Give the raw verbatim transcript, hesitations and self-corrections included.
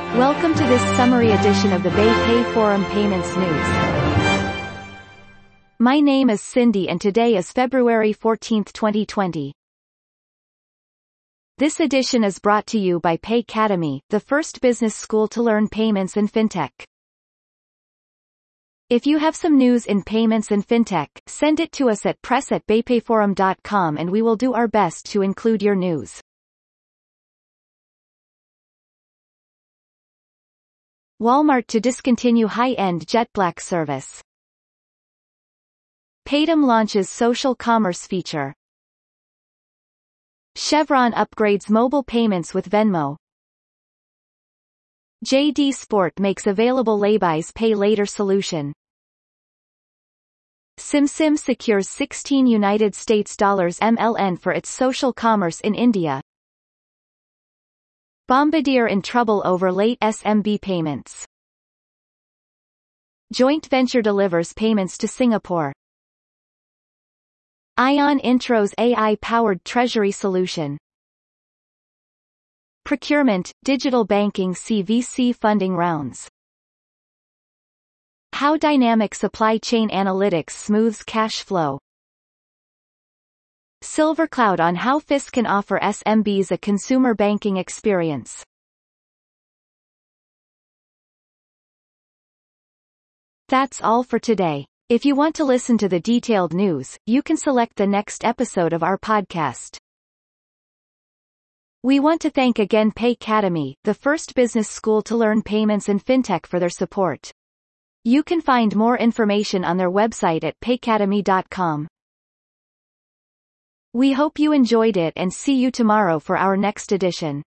Welcome to this summary edition of the BayPay Forum Payments News. My name is Cindy and today is February fourteenth twenty twenty. This edition is brought to you by Paycademy, the first business school to learn payments and fintech. If you have some news in payments and fintech, send it to us at press at baypayforum dot com and we will do our best to include your news. Walmart to discontinue high-end JetBlack service. Paytm launches social commerce feature. Chevron upgrades mobile payments with Venmo. J D Sport makes available Laybuy's Pay Later solution. SimSim secures sixteen United States dollars M L N for its social commerce in India. Bombardier in trouble over late S M B payments. Joint venture delivers payments to Singapore. Ion intros A I-powered treasury solution. Procurement, digital banking see V C funding rounds. How dynamic supply chain analytics smooths cash flow. SilverCloud on how F I S can offer S M Bs a consumer banking experience. That's all for today. If you want to listen to the detailed news, you can select the next episode of our podcast. We want to thank again Paycademy, the first business school to learn payments and fintech, for their support. You can find more information on their website at paycademy dot com. We hope you enjoyed it and see you tomorrow for our next edition.